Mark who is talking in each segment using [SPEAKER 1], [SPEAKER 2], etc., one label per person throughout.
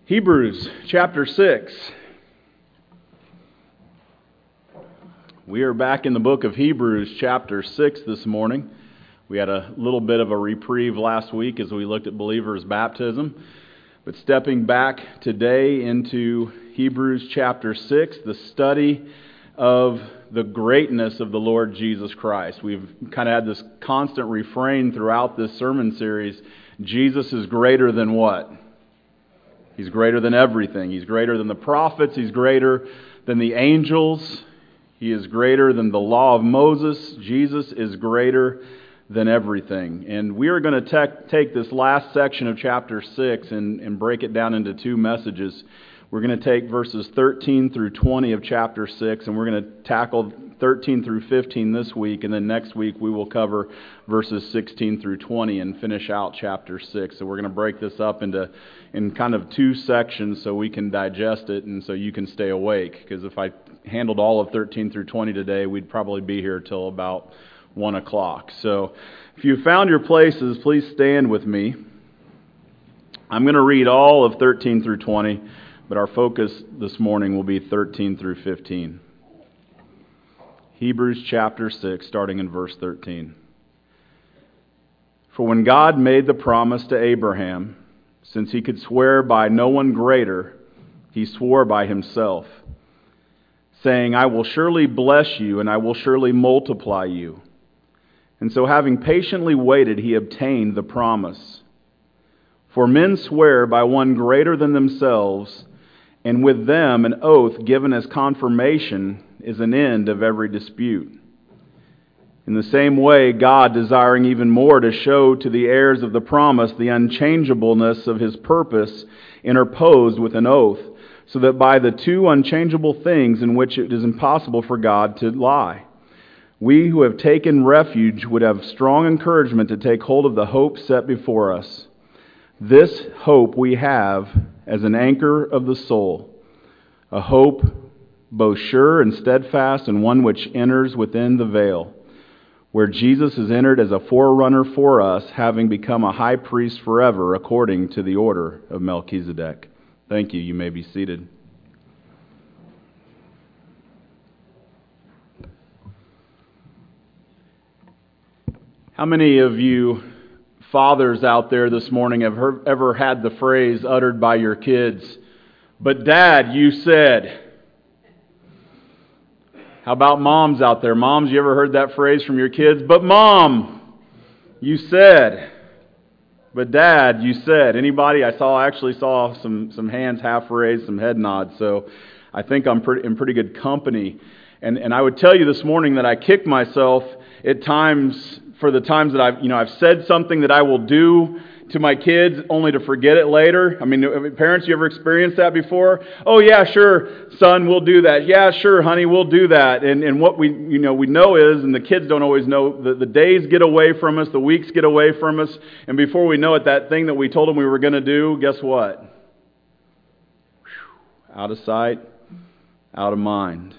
[SPEAKER 1] Hebrews chapter 6. We are back in the book of Hebrews chapter 6 this morning. We had a little bit of a reprieve last week as we looked at believers' baptism. But stepping back today into Hebrews chapter 6, the study of the greatness of the Lord Jesus Christ. We've kind of had this constant refrain throughout this sermon series. Jesus is greater than what? He's greater than everything. He's greater than the prophets. He's greater than the angels. He is greater than the law of Moses. Jesus is greater than everything. And we are going to take this last section of chapter 6 and break it down into two messages. We're going to take verses 13 through 20 of chapter 6, and we're going to tackle 13 through 15 this week, and then next week we will cover verses 16 through 20 and finish out chapter 6. So we're going to break this up in kind of two sections so we can digest it and so you can stay awake. Because if I handled all of 13 through 20 today, we'd probably be here till about 1 o'clock. So if you found your places, please stand with me. I'm going to read all of 13 through 20, but our focus this morning will be 13 through 15. Hebrews chapter 6, starting in verse 13. For when God made the promise to Abraham, since he could swear by no one greater, he swore by himself, saying, I will surely bless you, and I will surely multiply you. And so having patiently waited, he obtained the promise. For men swear by one greater than themselves, and with them an oath given as confirmation is an end of every dispute. In the same way, God, desiring even more to show to the heirs of the promise the unchangeableness of his purpose, interposed with an oath, so that by the two unchangeable things in which it is impossible for God to lie, we who have taken refuge would have strong encouragement to take hold of the hope set before us. This hope we have as an anchor of the soul, a hope both sure and steadfast, and one which enters within the veil, where Jesus has entered as a forerunner for us, having become a high priest forever according to the order of Melchizedek. Thank you. You may be seated. How many of you fathers out there this morning have ever had the phrase uttered by your kids, but Dad, you said? How about moms out there? Moms, you ever heard that phrase from your kids? But Mom, you said. But Dad, you said. Anybody? I actually saw some hands half raised, some head nods. So I think I'm in pretty good company. And I would tell you this morning that I kick myself at times for the times that I've said something that I will do to my kids only to forget it later. I mean, parents, you ever experienced that before? Oh yeah, sure, son, we'll do that. Yeah, sure, honey, we'll do that. And what we know is, and the kids don't always know, the days get away from us, the weeks get away from us, and before we know it, that thing that we told them we were going to do, guess what? Out of sight, out of mind.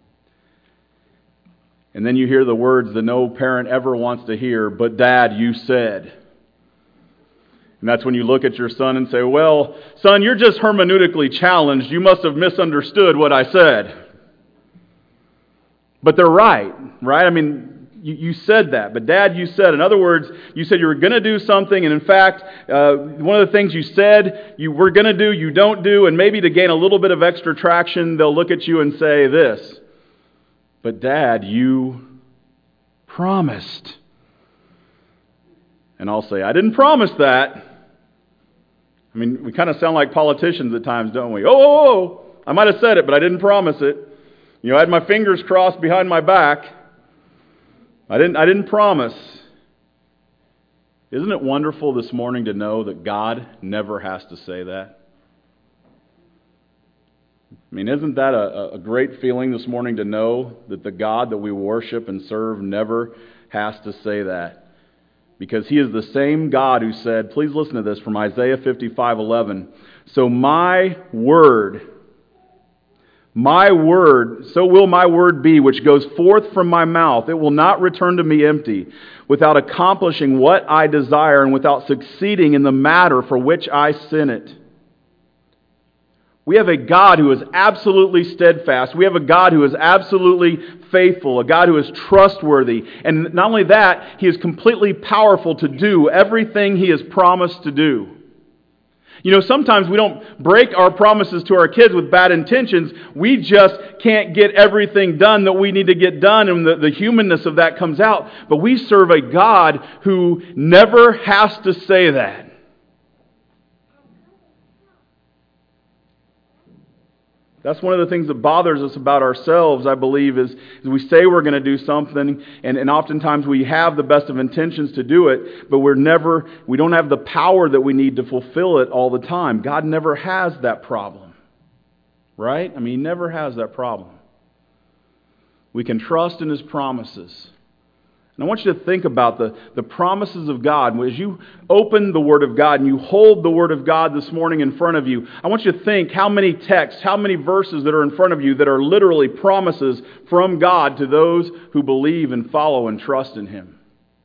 [SPEAKER 1] And then you hear the words that no parent ever wants to hear, but Dad, you said. And that's when you look at your son and say, well, son, you're just hermeneutically challenged. You must have misunderstood what I said. But they're right? I mean, you said that. But Dad, you said. In other words, you said you were going to do something. And in fact, one of the things you said you were going to do, you don't do. And maybe to gain a little bit of extra traction, they'll look at you and say this. But Dad, you promised. And I'll say, I didn't promise that. I mean, we kind of sound like politicians at times, don't we? Oh, I might have said it, but I didn't promise it. I had my fingers crossed behind my back. I didn't promise. Isn't it wonderful this morning to know that God never has to say that? I mean, isn't that a great feeling this morning to know that the God that we worship and serve never has to say that? Because He is the same God who said, please listen to this from Isaiah 55:11. So my word, so will my word be, which goes forth from my mouth. It will not return to me empty, without accomplishing what I desire and without succeeding in the matter for which I sent it. We have a God who is absolutely steadfast. We have a God who is absolutely faithful, a God who is trustworthy. And not only that, He is completely powerful to do everything He has promised to do. You know, sometimes we don't break our promises to our kids with bad intentions. We just can't get everything done that we need to get done, and the humanness of that comes out. But we serve a God who never has to say that. That's one of the things that bothers us about ourselves, I believe, is we say we're going to do something, and oftentimes we have the best of intentions to do it, but we don't have the power that we need to fulfill it all the time. God never has that problem, right? I mean, He never has that problem. We can trust in His promises. And I want you to think about the promises of God. As you open the Word of God and you hold the Word of God this morning in front of you, I want you to think how many texts, how many verses that are in front of you that are literally promises from God to those who believe and follow and trust in Him.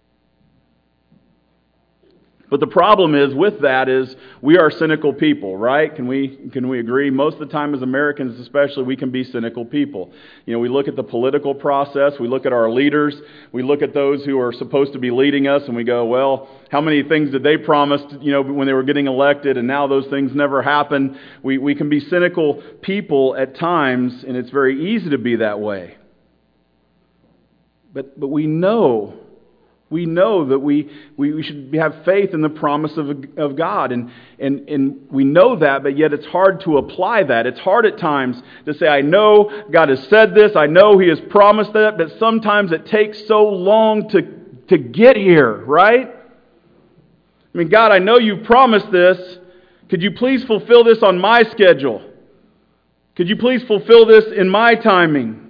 [SPEAKER 1] But the problem is with that is we are cynical people, right? Can we agree? Most of the time as Americans especially, we can be cynical people. You know, we look at the political process, we look at our leaders, we look at those who are supposed to be leading us, and we go, well, how many things did they promise, you know, when they were getting elected, and now those things never happen? We can be cynical people at times, and it's very easy to be that way. But we know that we should have faith in the promise of God. And we know that, but yet it's hard to apply that. It's hard at times to say, I know God has said this, I know He has promised that, but sometimes it takes so long to get here, right? I mean, God, I know You've promised this. Could You please fulfill this on my schedule? Could You please fulfill this in my timing?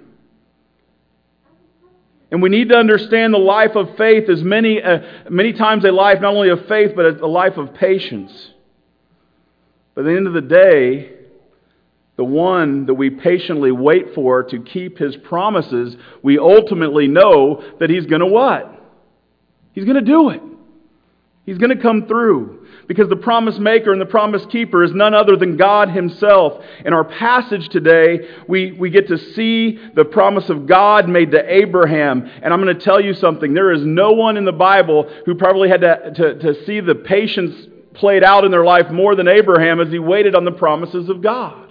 [SPEAKER 1] And we need to understand the life of faith as many times a life not only of faith, but a life of patience. But at the end of the day, the one that we patiently wait for to keep His promises, we ultimately know that He's going to what? He's going to do it. He's going to come through. Because the promise maker and the promise keeper is none other than God Himself. In our passage today, we get to see the promise of God made to Abraham. And I'm going to tell you something. There is no one in the Bible who probably had to see the patience played out in their life more than Abraham as he waited on the promises of God.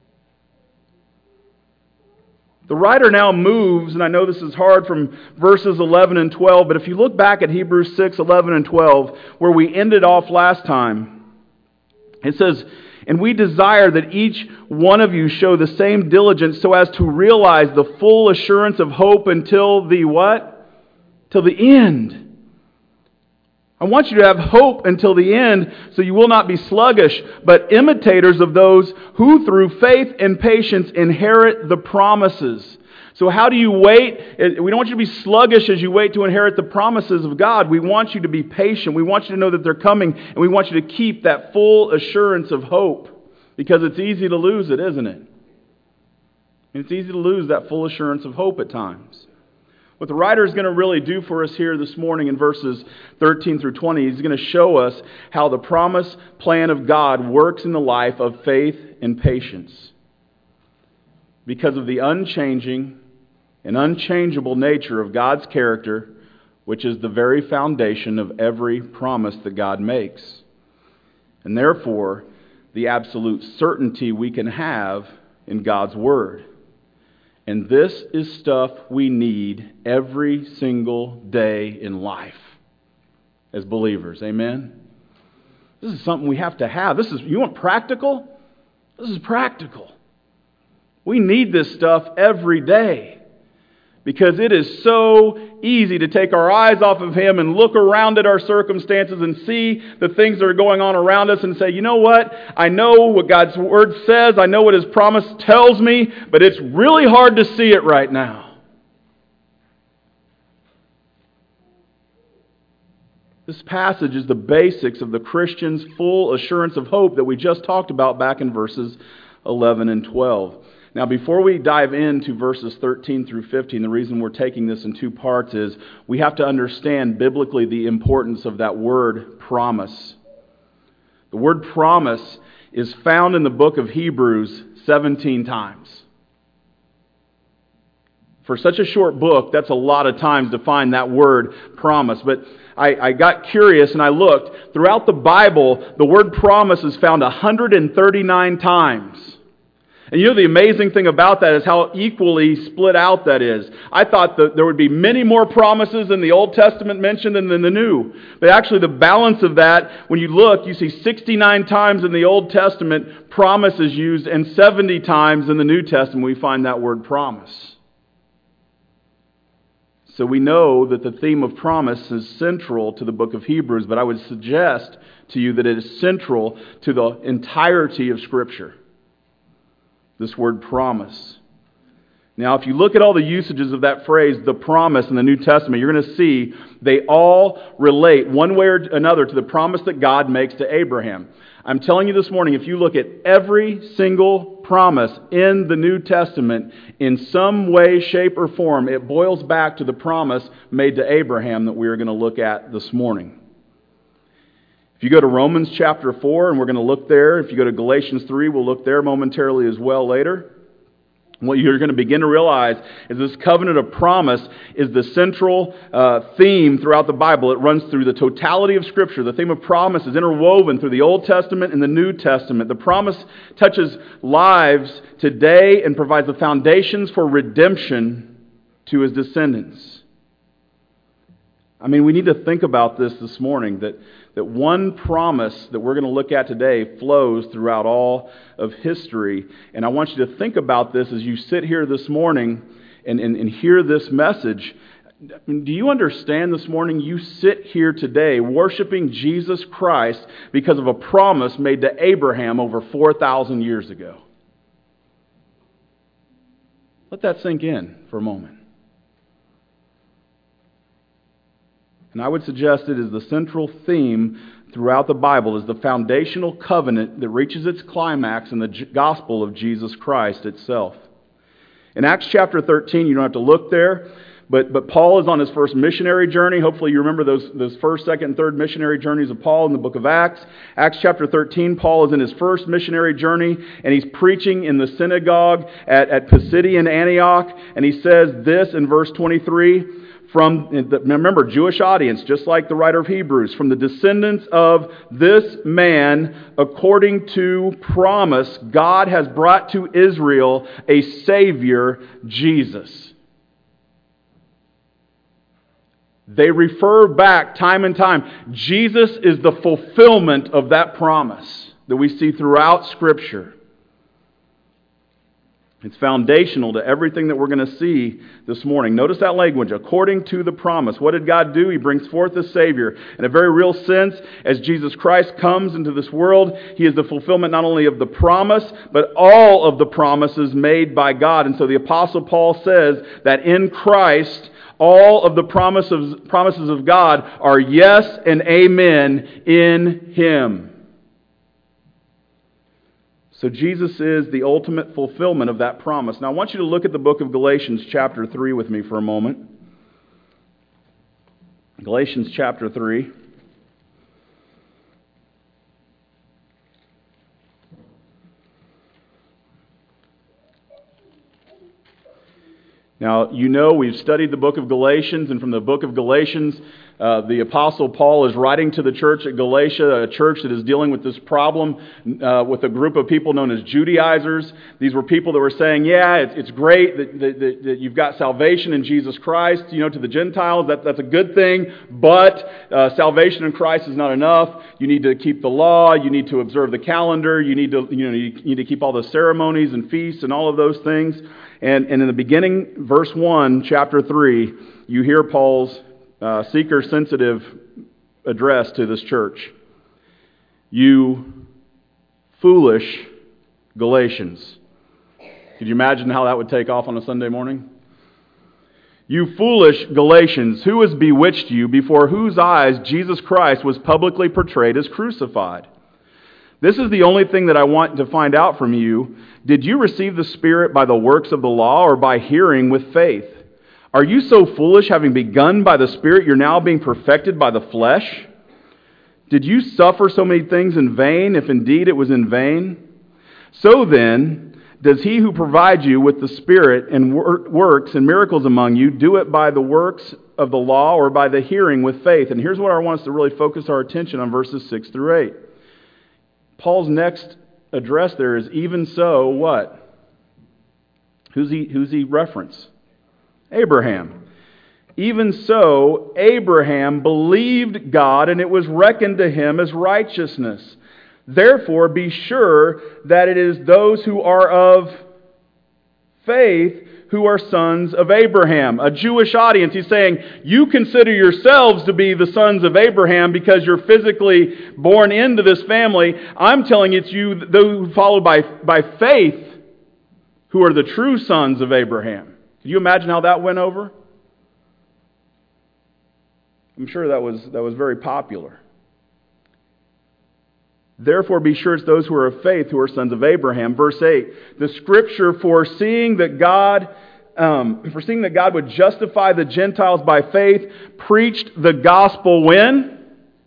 [SPEAKER 1] The writer now moves, and I know this is hard, from verses 11 and 12, but if you look back at Hebrews 6, 11 and 12, where we ended off last time, it says, "And we desire that each one of you show the same diligence so as to realize the full assurance of hope until the what? Till the end." I want you to have hope until the end so you will not be sluggish, but imitators of those who through faith and patience inherit the promises. So how do you wait? We don't want you to be sluggish as you wait to inherit the promises of God. We want you to be patient. We want you to know that they're coming, and we want you to keep that full assurance of hope, because it's easy to lose it, isn't it? It's easy to lose that full assurance of hope at times. What the writer is going to really do for us here this morning in verses 13 through 20, he's going to show us how the promise plan of God works in the life of faith and patience. Because of the unchanging and unchangeable nature of God's character, which is the very foundation of every promise that God makes. And therefore, the absolute certainty we can have in God's Word. And this is stuff we need every single day in life as believers. Amen? This is something we have to have. You want practical? This is practical. We need this stuff every day. Because it is so easy to take our eyes off of Him and look around at our circumstances and see the things that are going on around us and say, you know what? I know what God's Word says. I know what His promise tells me, but it's really hard to see it right now. This passage is the basics of the Christian's full assurance of hope that we just talked about back in verses 11 and 12. Now, before we dive into verses 13 through 15, the reason we're taking this in two parts is we have to understand biblically the importance of that word promise. The word promise is found in the book of Hebrews 17 times. For such a short book, that's a lot of times to find that word promise. But I got curious and I looked. Throughout the Bible, the word promise is found 139 times. And you know the amazing thing about that is how equally split out that is. I thought that there would be many more promises in the Old Testament mentioned than in the New. But actually the balance of that, when you look, you see 69 times in the Old Testament promise is used, and 70 times in the New Testament we find that word promise. So we know that the theme of promise is central to the book of Hebrews, but I would suggest to you that it is central to the entirety of Scripture. This word promise. Now, if you look at all the usages of that phrase, the promise in the New Testament, you're going to see they all relate one way or another to the promise that God makes to Abraham. I'm telling you this morning, if you look at every single promise in the New Testament, in some way, shape, or form, it boils back to the promise made to Abraham that we are going to look at this morning. If you go to Romans chapter 4, and we're going to look there. If you go to Galatians 3, we'll look there momentarily as well later. What you're going to begin to realize is this covenant of promise is the central theme throughout the Bible. It runs through the totality of Scripture. The theme of promise is interwoven through the Old Testament and the New Testament. The promise touches lives today and provides the foundations for redemption to His descendants. I mean, we need to think about this morning, that one promise that we're going to look at today flows throughout all of history. And I want you to think about this as you sit here this morning and hear this message. Do you understand this morning you sit here today worshiping Jesus Christ because of a promise made to Abraham over 4,000 years ago? Let that sink in for a moment. And I would suggest it is the central theme throughout the Bible, is the foundational covenant that reaches its climax in the gospel of Jesus Christ itself. In Acts chapter 13, you don't have to look there, but Paul is on his first missionary journey. Hopefully you remember those first, second, and third missionary journeys of Paul in the book of Acts. Acts chapter 13, Paul is in his first missionary journey, and he's preaching in the synagogue at Pisidian Antioch, and he says this in verse 23, remember, Jewish audience, just like the writer of Hebrews, from the descendants of this man, according to promise, God has brought to Israel a Savior, Jesus. They refer back time and time. Jesus is the fulfillment of that promise that we see throughout Scripture. It's foundational to everything that we're going to see this morning. Notice that language, according to the promise. What did God do? He brings forth a Savior. In a very real sense, as Jesus Christ comes into this world, He is the fulfillment not only of the promise, but all of the promises made by God. And so the Apostle Paul says that in Christ, all of the promises of God are yes and amen in Him. So Jesus is the ultimate fulfillment of that promise. Now I want you to look at the book of Galatians chapter 3 with me for a moment. Galatians chapter 3. Now, you know we've studied the book of Galatians, and from the book of Galatians, the Apostle Paul is writing to the church at Galatia, a church that is dealing with this problem with a group of people known as Judaizers. These were people that were saying, yeah, it's great that you've got salvation in Jesus Christ, to the Gentiles. That's a good thing, but salvation in Christ is not enough. You need to keep the law. You need to observe the calendar. You need to keep all the ceremonies and feasts and all of those things. And in the beginning, verse 1, chapter 3, you hear Paul's seeker-sensitive address to this church. You foolish Galatians. Could you imagine how that would take off on a Sunday morning? You foolish Galatians, who has bewitched you, before whose eyes Jesus Christ was publicly portrayed as crucified? This is the only thing that I want to find out from you. Did you receive the Spirit by the works of the law or by hearing with faith? Are you so foolish, having begun by the Spirit, you're now being perfected by the flesh? Did you suffer so many things in vain, if indeed it was in vain? So then, does he who provides you with the Spirit and works and miracles among you do it by the works of the law or by the hearing with faith? And here's what I want us to really focus our attention on, verses 6 through 8. Paul's next address there is, even so, what? Who's he reference? Abraham. Even so, Abraham believed God, and it was reckoned to him as righteousness. Therefore, be sure that it is those who are of faith who are sons of Abraham. A Jewish audience, he's saying, you consider yourselves to be the sons of Abraham because you're physically born into this family. I'm telling you, it's you, those who follow by faith, who are the true sons of Abraham. Can you imagine how that went over? I'm sure that was very popular. Therefore, be sure it's those who are of faith who are sons of Abraham. Verse 8, the Scripture foreseeing that God would justify the Gentiles by faith, preached the gospel when?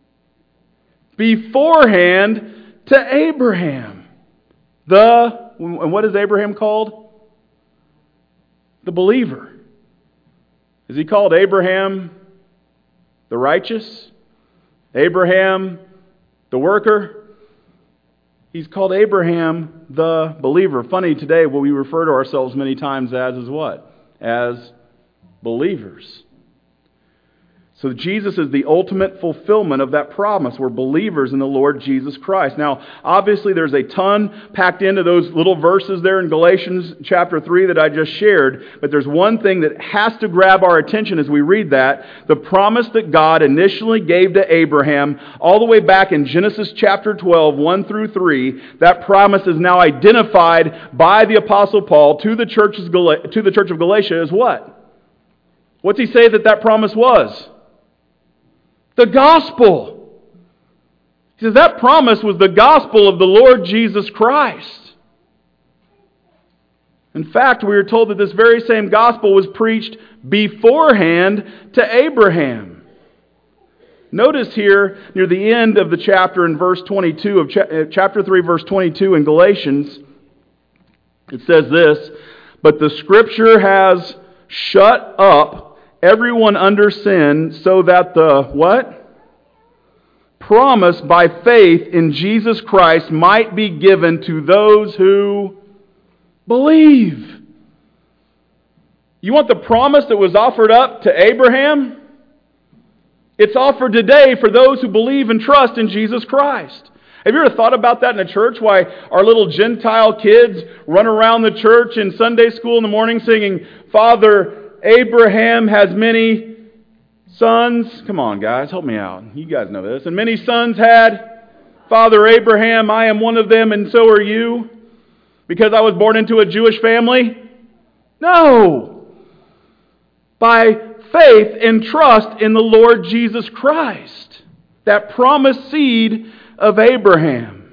[SPEAKER 1] Beforehand to Abraham. And what is Abraham called? The believer. Is he called Abraham the righteous? Abraham the worker? He's called Abraham the believer. Funny, today what we refer to ourselves many times as is what? As believers. So Jesus is the ultimate fulfillment of that promise. We're believers in the Lord Jesus Christ. Now, obviously there's a ton packed into those little verses there in Galatians chapter 3 that I just shared. But there's one thing that has to grab our attention as we read that. The promise that God initially gave to Abraham all the way back in Genesis chapter 12, 1 through 3. That promise is now identified by the Apostle Paul to the church of Galatia as what? What's he say that promise was? The gospel. He says that promise was the gospel of the Lord Jesus Christ. In fact, we are told that this very same gospel was preached beforehand to Abraham. Notice here near the end of the chapter in verse 22 of chapter 3 verse 22 in Galatians, it says this, but the Scripture has shut up everyone under sin, so that the, what? Promise by faith in Jesus Christ might be given to those who believe. You want the promise that was offered up to Abraham? It's offered today for those who believe and trust in Jesus Christ. Have you ever thought about that in a church? Why our little Gentile kids run around the church in Sunday school in the morning singing, Father Abraham has many sons. Come on, guys, help me out. You guys know this. And many sons had Father Abraham. I am one of them, and so are you. Because I was born into a Jewish family? No. By faith and trust in the Lord Jesus Christ. That promised seed of Abraham.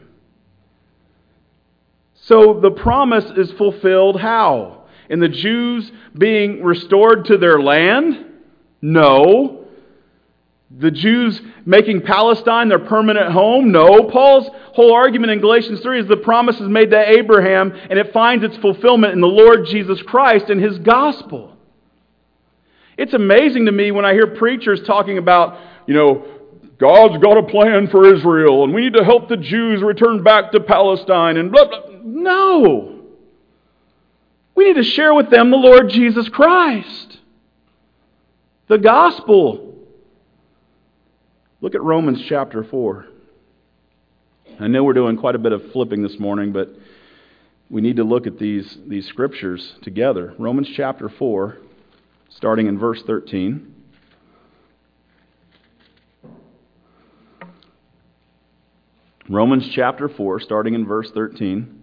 [SPEAKER 1] So the promise is fulfilled how? In the Jews being restored to their land? No. The Jews making Palestine their permanent home? No. Paul's whole argument in Galatians 3 is the promise is made to Abraham, and it finds its fulfillment in the Lord Jesus Christ and His gospel. It's amazing to me when I hear preachers talking about, God's got a plan for Israel, and we need to help the Jews return back to Palestine, and blah, blah. No. We need to share with them the Lord Jesus Christ. The gospel. Look at Romans chapter 4. I know we're doing quite a bit of flipping this morning, but we need to look at these scriptures together. Romans chapter 4, starting in verse 13. Romans chapter 4, starting in verse 13.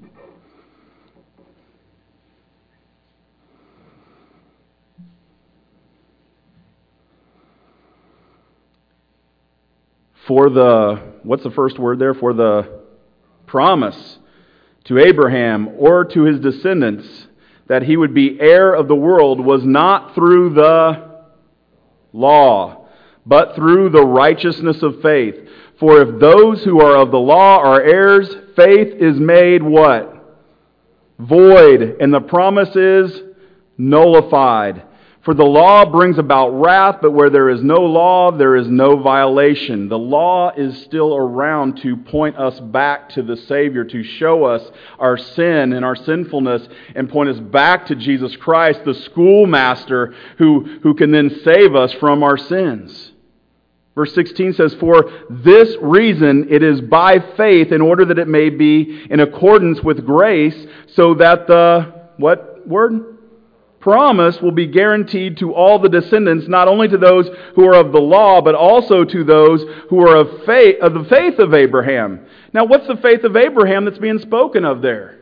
[SPEAKER 1] What's the first word there? For the promise to Abraham or to his descendants that he would be heir of the world was not through the law, but through the righteousness of faith. For if those who are of the law are heirs, faith is made what? Void, and the promise is nullified. For the law brings about wrath, but where there is no law, there is no violation. The law is still around to point us back to the Savior, to show us our sin and our sinfulness, and point us back to Jesus Christ, the schoolmaster who can then save us from our sins. Verse 16 says, For this reason it is by faith, in order that it may be in accordance with grace, so that the, what word? Promise will be guaranteed to all the descendants, not only to those who are of the law, but also to those who are of the faith of Abraham. Now, what's the faith of Abraham that's being spoken of there?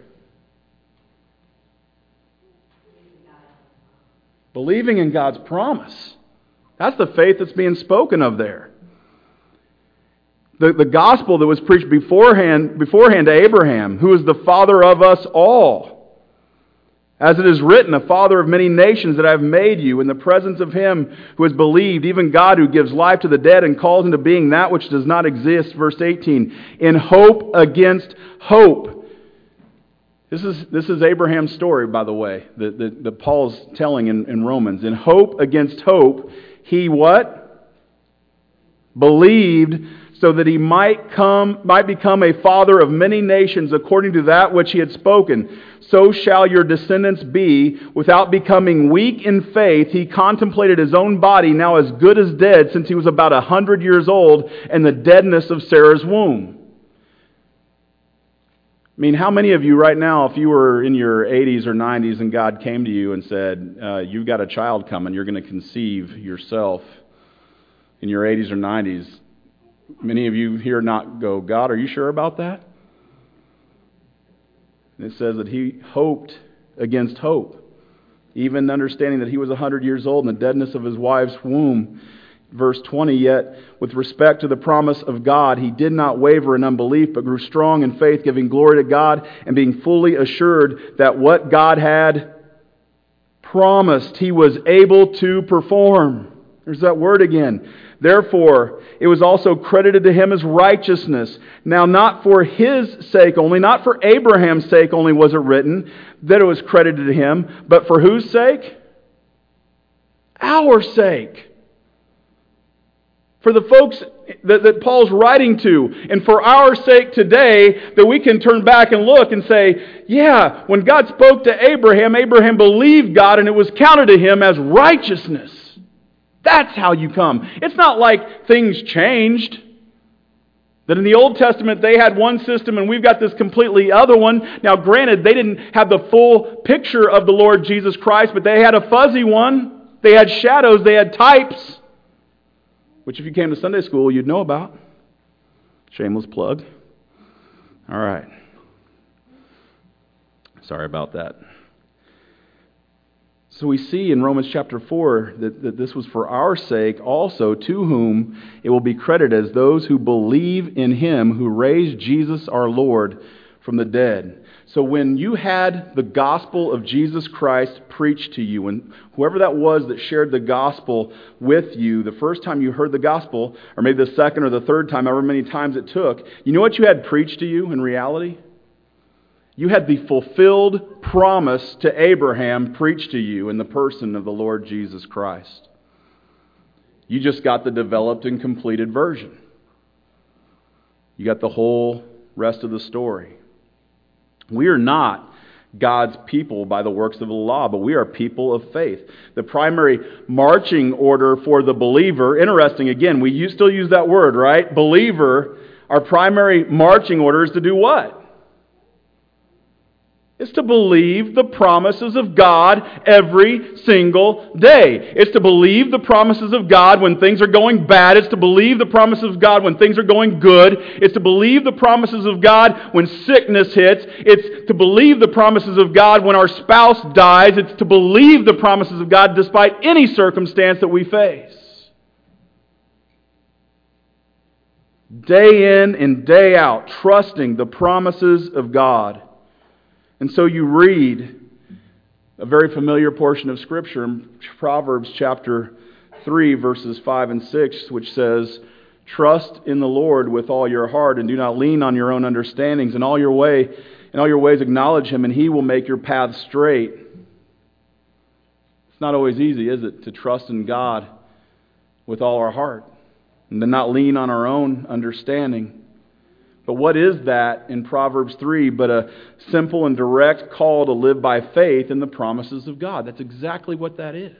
[SPEAKER 1] Believing in God's promise. That's the faith that's being spoken of there. The gospel that was preached beforehand to Abraham, who is the father of us all. As it is written, a father of many nations that I have made you, in the presence of him who has believed, even God who gives life to the dead and calls into being that which does not exist. Verse 18, in hope against hope. This is Abraham's story, by the way, that Paul's telling in Romans. In hope against hope, he what? Believed, so that he might become a father of many nations according to that which he had spoken. So shall your descendants be. Without becoming weak in faith, he contemplated his own body, now as good as dead, since he was about 100 years old, and the deadness of Sarah's womb. I mean, how many of you right now, if you were in your 80s or 90s and God came to you and said, you've got a child coming, you're going to conceive yourself in your 80s or 90s, many of you here not go, God, are you sure about that? And it says that he hoped against hope, even understanding that he was 100 years old in the deadness of his wife's womb. Verse 20, yet with respect to the promise of God, he did not waver in unbelief, but grew strong in faith, giving glory to God, and being fully assured that what God had promised, he was able to perform. There's that word again. Therefore, it was also credited to him as righteousness. Now, not for his sake only, not for Abraham's sake only was it written that it was credited to him, but for whose sake? Our sake. For the folks that Paul's writing to, and for our sake today, that we can turn back and look and say, yeah, when God spoke to Abraham, Abraham believed God, and it was counted to him as righteousness. That's how you come. It's not like things changed. That in the Old Testament they had one system and we've got this completely other one. Now granted, they didn't have the full picture of the Lord Jesus Christ, but they had a fuzzy one. They had shadows, they had types. Which if you came to Sunday school, you'd know about. Shameless plug. All right. Sorry about that. So we see in Romans chapter 4 that this was for our sake also, to whom it will be credited as those who believe in him who raised Jesus our Lord from the dead. So when you had the gospel of Jesus Christ preached to you, and whoever that was that shared the gospel with you, the first time you heard the gospel, or maybe the second or the third time, however many times it took, you know what you had preached to you in reality? You had the fulfilled promise to Abraham preached to you in the person of the Lord Jesus Christ. You just got the developed and completed version. You got the whole rest of the story. We are not God's people by the works of the law, but we are people of faith. The primary marching order for the believer, interesting, again, we still use that word, right? Believer, our primary marching order is to do what? It's to believe the promises of God every single day. It's to believe the promises of God when things are going bad. It's to believe the promises of God when things are going good. It's to believe the promises of God when sickness hits. It's to believe the promises of God when our spouse dies. It's to believe the promises of God despite any circumstance that we face. Day in and day out, trusting the promises of God. And so you read a very familiar portion of Scripture in Proverbs chapter 3, verses 5 and 6, which says, Trust in the Lord with all your heart, and do not lean on your own understandings. In all your ways acknowledge Him, and He will make your path straight. It's not always easy, is it, to trust in God with all our heart and to not lean on our own understanding. But what is that in Proverbs 3 but a simple and direct call to live by faith in the promises of God? That's exactly what that is.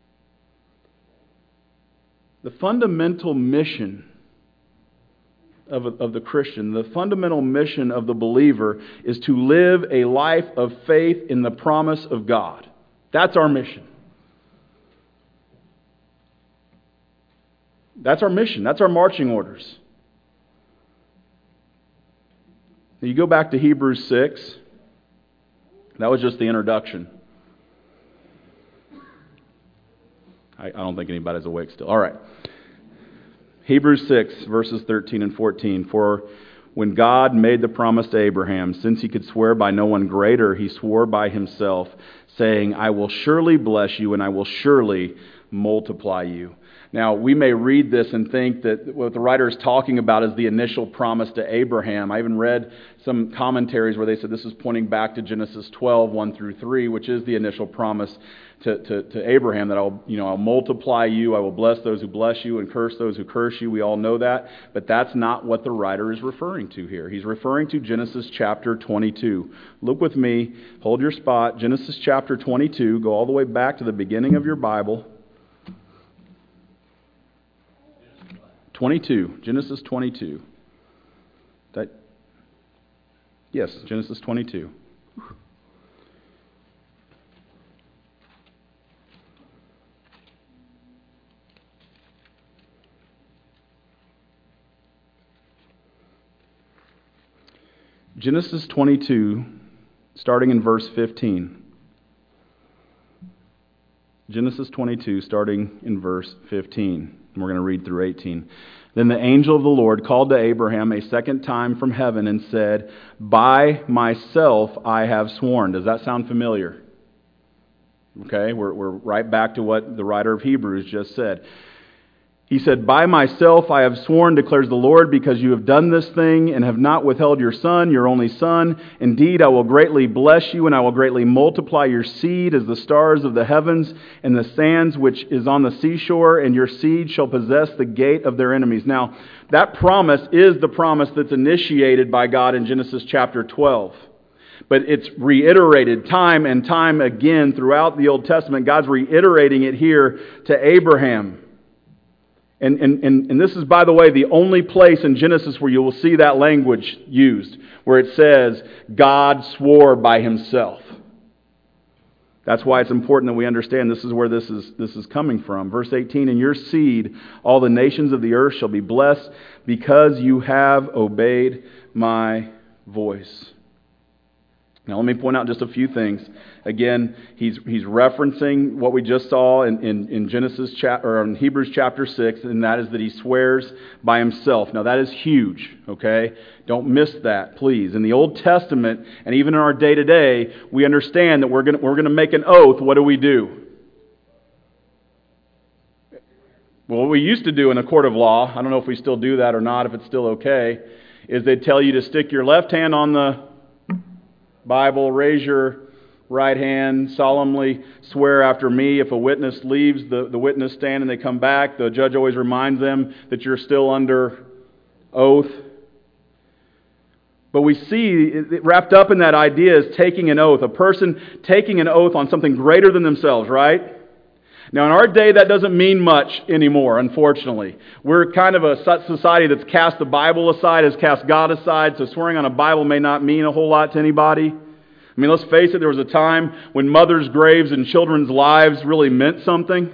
[SPEAKER 1] The fundamental mission of the Christian, the fundamental mission of the believer is to live a life of faith in the promise of God. That's our mission. That's our mission. That's our marching orders. Now you go back to Hebrews 6. That was just the introduction. I don't think anybody's awake still. All right. Hebrews 6, verses 13 and 14. For when God made the promise to Abraham, since he could swear by no one greater, he swore by himself, saying, I will surely bless you, and I will surely multiply you. Now, we may read this and think that what the writer is talking about is the initial promise to Abraham. I even read some commentaries where they said this is pointing back to Genesis 12, 1 through 3, which is the initial promise to Abraham, that I'll multiply you, I will bless those who bless you, and curse those who curse you. We all know that. But that's not what the writer is referring to here. He's referring to Genesis chapter 22. Look with me, hold your spot, Genesis chapter 22, go all the way back to the beginning of your Bible. 22, Genesis 22. Yes, Genesis 22. Genesis 22, starting in verse 15. Genesis 22, starting in verse 15. And we're going to read through 18. Then the angel of the Lord called to Abraham a second time from heaven and said, By myself I have sworn. Does that sound familiar? Okay, we're right back to what the writer of Hebrews just said. He said, By myself I have sworn, declares the Lord, because you have done this thing and have not withheld your son, your only son. Indeed, I will greatly bless you, and I will greatly multiply your seed as the stars of the heavens and the sands which is on the seashore, and your seed shall possess the gate of their enemies. Now, that promise is the promise that's initiated by God in Genesis chapter 12. But it's reiterated time and time again throughout the Old Testament. God's reiterating it here to Abraham. And this is, by the way, the only place in Genesis where you will see that language used, where it says, God swore by himself. That's why it's important that we understand this is where this is coming from. Verse 18, In your seed all the nations of the earth shall be blessed, because you have obeyed my voice. Now let me point out just a few things. Again, he's referencing what we just saw in Genesis or in Hebrews chapter 6, and that is that he swears by himself. Now that is huge, okay? Don't miss that, please. In the Old Testament and even in our day-to-day, we understand that we're going to make an oath. What do? Well, what we used to do in a court of law, I don't know if we still do that or not, if it's still okay, is they'd tell you to stick your left hand on the Bible, raise your right hand, solemnly swear after me. If a witness leaves the witness stand and they come back, the judge always reminds them that you're still under oath. But we see wrapped up in that idea is taking an oath, a person taking an oath on something greater than themselves, right? Now, in our day, that doesn't mean much anymore, unfortunately. We're kind of a society that's cast the Bible aside, has cast God aside, so swearing on a Bible may not mean a whole lot to anybody. I mean, let's face it, there was a time when mothers' graves and children's lives really meant something.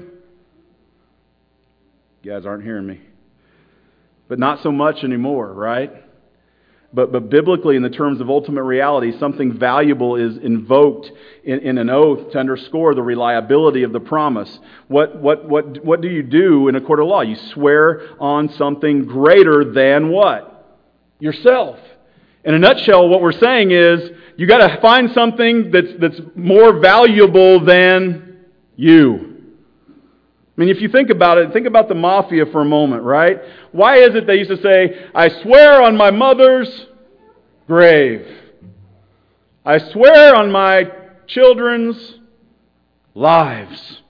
[SPEAKER 1] You guys aren't hearing me. But not so much anymore, right? But biblically, in the terms of ultimate reality, something valuable is invoked in an oath to underscore the reliability of the promise. What do you do in a court of law? You swear on something greater than what? Yourself. In a nutshell, what we're saying is you got to find something that's more valuable than you. I mean, if you think about it, think about the mafia for a moment, right? Why is it they used to say, I swear on my mother's grave. I swear on my children's lives.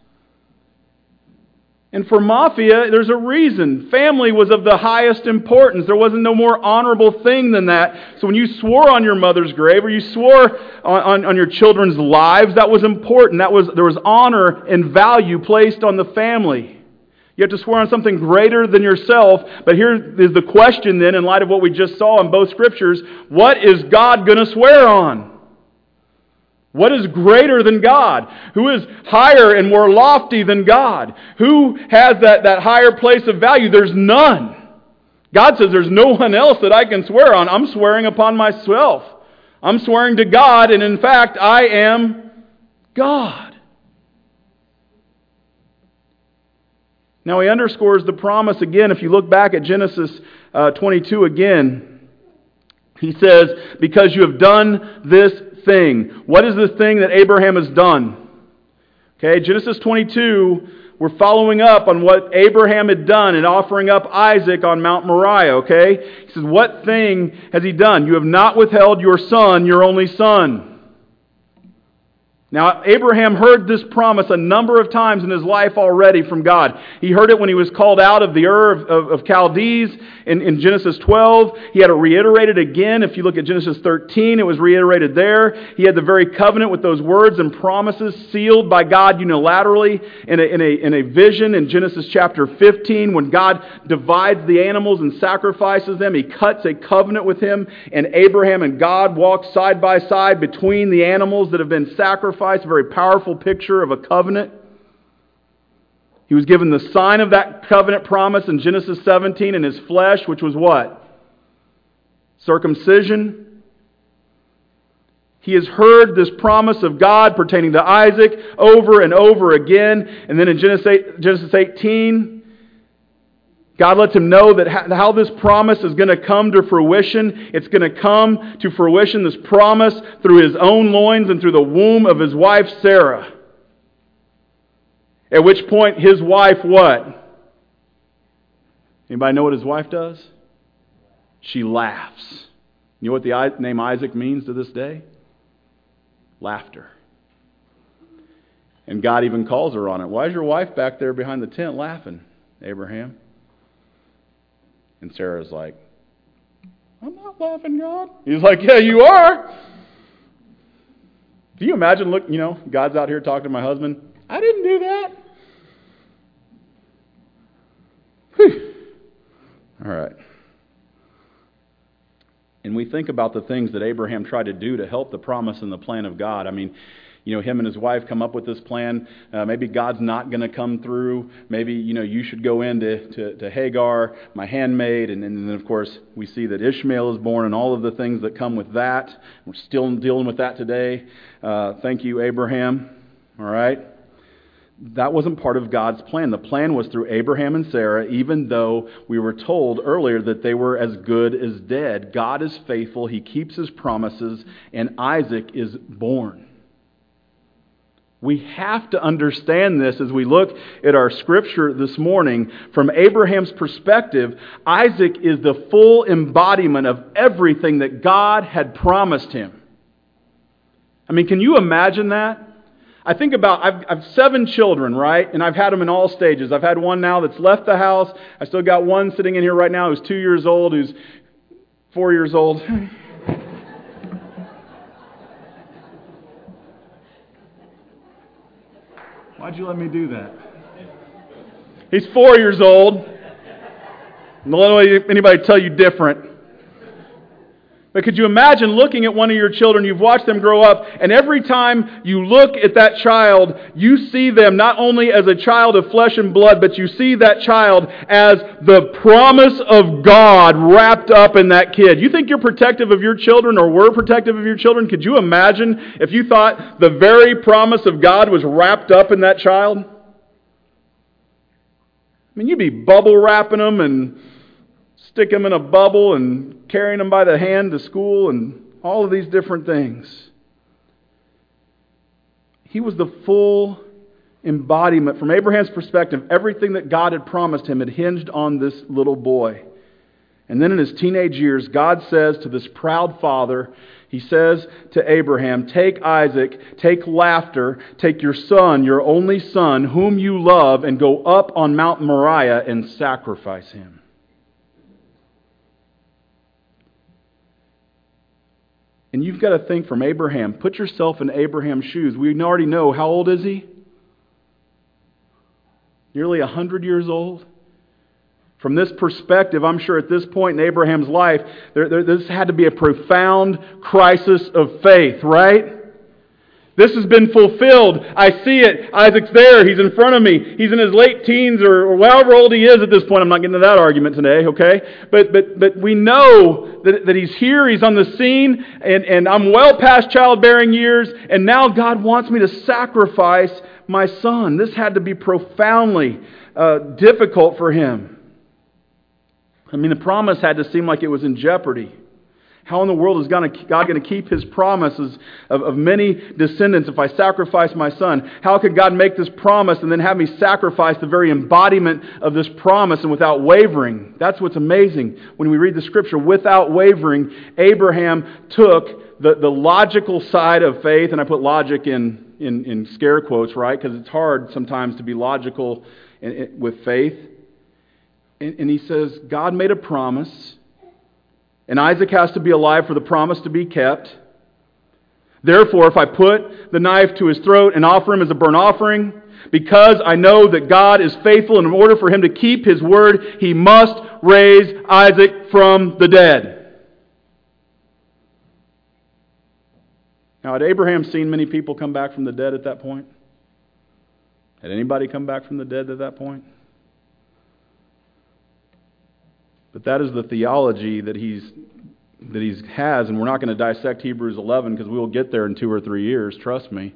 [SPEAKER 1] And for mafia, there's a reason. Family was of the highest importance. There wasn't no more honorable thing than that. So when you swore on your mother's grave or you swore on your children's lives, that was important. There was honor and value placed on the family. You have to swear on something greater than yourself. But here is the question then, in light of what we just saw in both scriptures. What is God going to swear on? What is greater than God? Who is higher and more lofty than God? Who has that higher place of value? There's none. God says there's no one else that I can swear on. I'm swearing upon myself. I'm swearing to God, and in fact, I am God. Now he underscores the promise again. If you look back at Genesis 22 again, he says, because you have done this thing. What is this thing that Abraham has done? Okay, Genesis 22, we're following up on what Abraham had done in offering up Isaac on Mount Moriah, okay? He says, what thing has he done? You have not withheld your son, your only son. Now, Abraham heard this promise a number of times in his life already from God. He heard it when he was called out of the Ur of Chaldees in Genesis 12. He had it reiterated again. If you look at Genesis 13, it was reiterated there. He had the very covenant with those words and promises sealed by God unilaterally in a vision in Genesis chapter 15. When God divides the animals and sacrifices them, He cuts a covenant with him, and Abraham and God walk side by side between the animals that have been sacrificed. A very powerful picture of a covenant. He was given the sign of that covenant promise in Genesis 17 in his flesh, which was what? Circumcision. He has heard this promise of God pertaining to Isaac over and over again. And then in Genesis 18, God lets him know that how this promise is going to come to fruition. It's going to come to fruition, this promise, through his own loins and through the womb of his wife Sarah. At which point his wife what? Anybody know what his wife does? She laughs. You know what the name Isaac means to this day? Laughter. And God even calls her on it. Why is your wife back there behind the tent laughing, Abraham? And Sarah's like, I'm not laughing, God. He's like, yeah, you are. Do you imagine, look, God's out here talking to my husband. I didn't do that. Whew. All right. And we think about the things that Abraham tried to do to help the promise and the plan of God. I mean, him and his wife come up with this plan. Maybe God's not going to come through. Maybe, you should go in to Hagar, my handmaid. And then, of course, we see that Ishmael is born and all of the things that come with that. We're still dealing with that today. Thank you, Abraham. All right. That wasn't part of God's plan. The plan was through Abraham and Sarah, even though we were told earlier that they were as good as dead. God is faithful. He keeps His promises, and Isaac is born. We have to understand this as we look at our scripture this morning. From Abraham's perspective, Isaac is the full embodiment of everything that God had promised him. I mean, can you imagine that? I think about, I've 7 children, right? And I've had them in all stages. I've had one now that's left the house. I still got one sitting in here right now who's 2 years old, who's 4 years old. Why'd you let me do that? He's 4 years old. Don't let anybody tell you different. But could you imagine looking at one of your children, you've watched them grow up, and every time you look at that child, you see them not only as a child of flesh and blood, but you see that child as the promise of God wrapped up in that kid. You think you're protective of your children or were protective of your children? Could you imagine if you thought the very promise of God was wrapped up in that child? I mean, you'd be bubble wrapping them and stick them in a bubble and carrying them by the hand to school and all of these different things. He was the full embodiment. From Abraham's perspective, everything that God had promised him had hinged on this little boy. And then in his teenage years, God says to this proud father, He says to Abraham, take Isaac, take laughter, take your son, your only son, whom you love, and go up on Mount Moriah and sacrifice him. And you've got to think from Abraham. Put yourself in Abraham's shoes. We already know, how old is he? Nearly 100 years old. From this perspective, I'm sure at this point in Abraham's life, this had to be a profound crisis of faith, right? This has been fulfilled. I see it. Isaac's there. He's in front of me. He's in his late teens or however old he is at this point. I'm not getting into that argument today, okay? But we know that he's here. He's on the scene. And I'm well past childbearing years. And now God wants me to sacrifice my son. This had to be profoundly difficult for him. I mean, the promise had to seem like it was in jeopardy. How in the world is God going to keep His promises of many descendants if I sacrifice my son? How could God make this promise and then have me sacrifice the very embodiment of this promise and without wavering? That's what's amazing. When we read the Scripture, without wavering, Abraham took the logical side of faith, and I put logic in scare quotes, right? Because it's hard sometimes to be logical with faith. And he says, God made a promise, and Isaac has to be alive for the promise to be kept. Therefore, if I put the knife to his throat and offer him as a burnt offering, because I know that God is faithful, and in order for him to keep His word, He must raise Isaac from the dead. Now, had Abraham seen many people come back from the dead at that point? Had anybody come back from the dead at that point? But that is the theology that he has, and we're not going to dissect Hebrews 11 because we will get there in 2 or 3 years, trust me.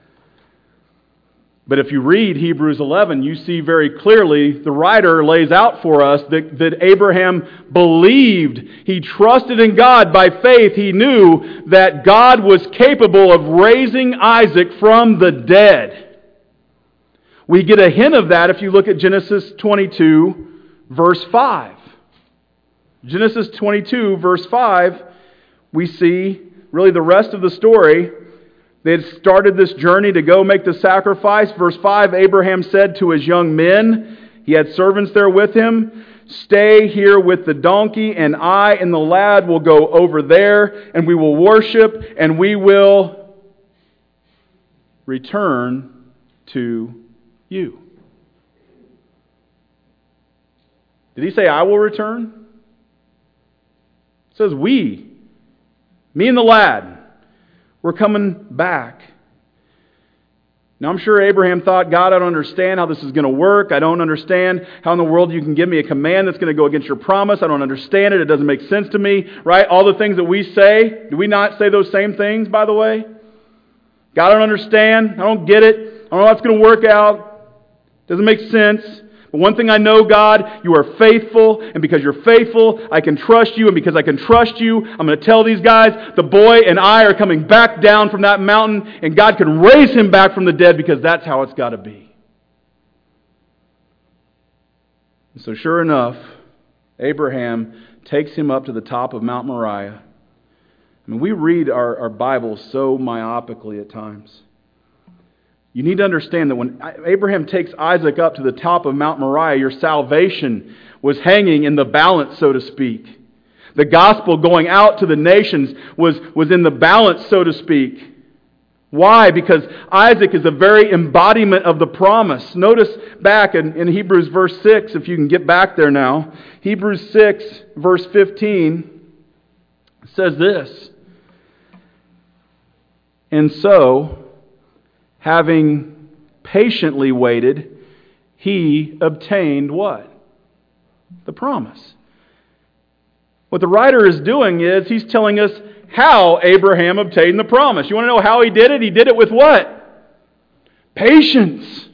[SPEAKER 1] But if you read Hebrews 11, you see very clearly the writer lays out for us that Abraham believed. He trusted in God by faith. He knew that God was capable of raising Isaac from the dead. We get a hint of that if you look at Genesis 22, verse 5. Genesis 22, verse 5, we see really the rest of the story. They had started this journey to go make the sacrifice. Verse 5, Abraham said to his young men, he had servants there with him, stay here with the donkey, and I and the lad will go over there, and we will worship, and we will return to you. Did he say, I will return? It says we, me and the lad, we're coming back. Now I'm sure Abraham thought, God, I don't understand how this is going to work. I don't understand how in the world you can give me a command that's going to go against your promise. I don't understand it. It doesn't make sense to me. Right? All the things that we say, do we not say those same things, by the way? God, I don't understand. I don't get it. I don't know how it's going to work out. It doesn't make sense. But one thing I know, God, you are faithful, and because you're faithful, I can trust you, and because I can trust you, I'm going to tell these guys, the boy and I are coming back down from that mountain, and God can raise him back from the dead because that's how it's got to be. And so sure enough, Abraham takes him up to the top of Mount Moriah. I mean, we read our Bibles so myopically at times. You need to understand that when Abraham takes Isaac up to the top of Mount Moriah, your salvation was hanging in the balance, so to speak. The gospel going out to the nations was in the balance, so to speak. Why? Because Isaac is the very embodiment of the promise. Notice back in Hebrews verse 6, if you can get back there now. Hebrews 6, verse 15, says this. And so, having patiently waited, he obtained what? The promise. What the writer is doing is he's telling us how Abraham obtained the promise. You want to know how he did it? He did it with what? Patience.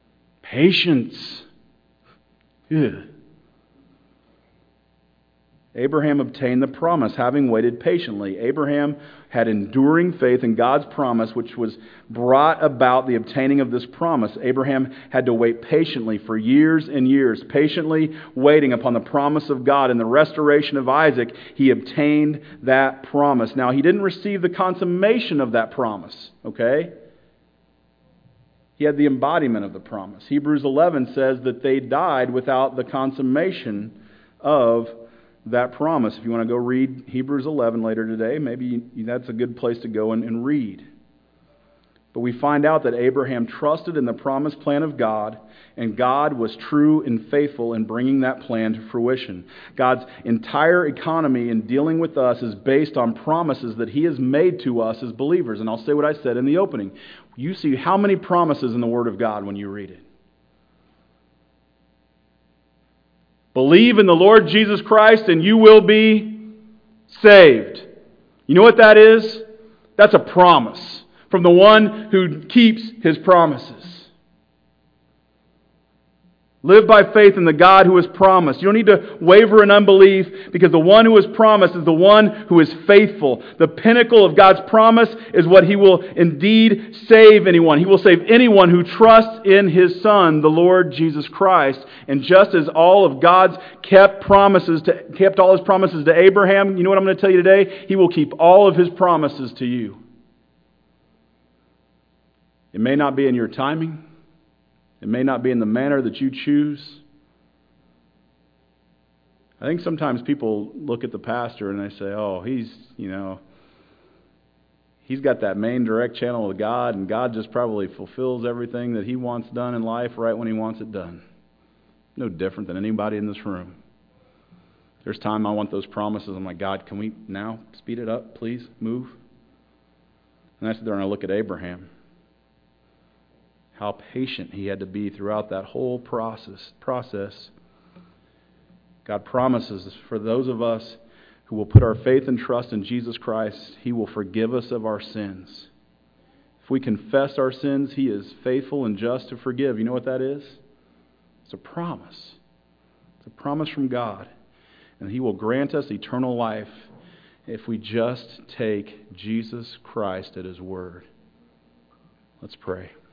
[SPEAKER 1] Patience. Ugh. Abraham obtained the promise, having waited patiently. Abraham had enduring faith in God's promise, which was brought about the obtaining of this promise. Abraham had to wait patiently for years and years, patiently waiting upon the promise of God. In the restoration of Isaac, he obtained that promise. Now, he didn't receive the consummation of that promise, okay? He had the embodiment of the promise. Hebrews 11 says that they died without the consummation of that promise. If you want to go read Hebrews 11 later today, maybe that's a good place to go and read. But we find out that Abraham trusted in the promised plan of God, and God was true and faithful in bringing that plan to fruition. God's entire economy in dealing with us is based on promises that He has made to us as believers. And I'll say what I said in the opening. You see how many promises in the Word of God when you read it. Believe in the Lord Jesus Christ and you will be saved. You know what that is? That's a promise from the one who keeps His promises. Live by faith in the God who has promised. You don't need to waver in unbelief because the one who has promised is the one who is faithful. The pinnacle of God's promise is what He will indeed save anyone. He will save anyone who trusts in His Son, the Lord Jesus Christ. And just as all of God's kept all His promises to Abraham, you know what I'm going to tell you today? He will keep all of His promises to you. It may not be in your timing. It may not be in the manner that you choose. I think sometimes people look at the pastor and they say, oh, he's got that main direct channel with God, and God just probably fulfills everything that He wants done in life right when He wants it done. No different than anybody in this room. There's time I want those promises. I'm like, God, can we now speed it up, please? Move. And I sit there and I look at Abraham. How patient he had to be throughout that whole process. God promises for those of us who will put our faith and trust in Jesus Christ, He will forgive us of our sins. If we confess our sins, He is faithful and just to forgive. You know what that is? It's a promise. It's a promise from God. And He will grant us eternal life if we just take Jesus Christ at His word. Let's pray.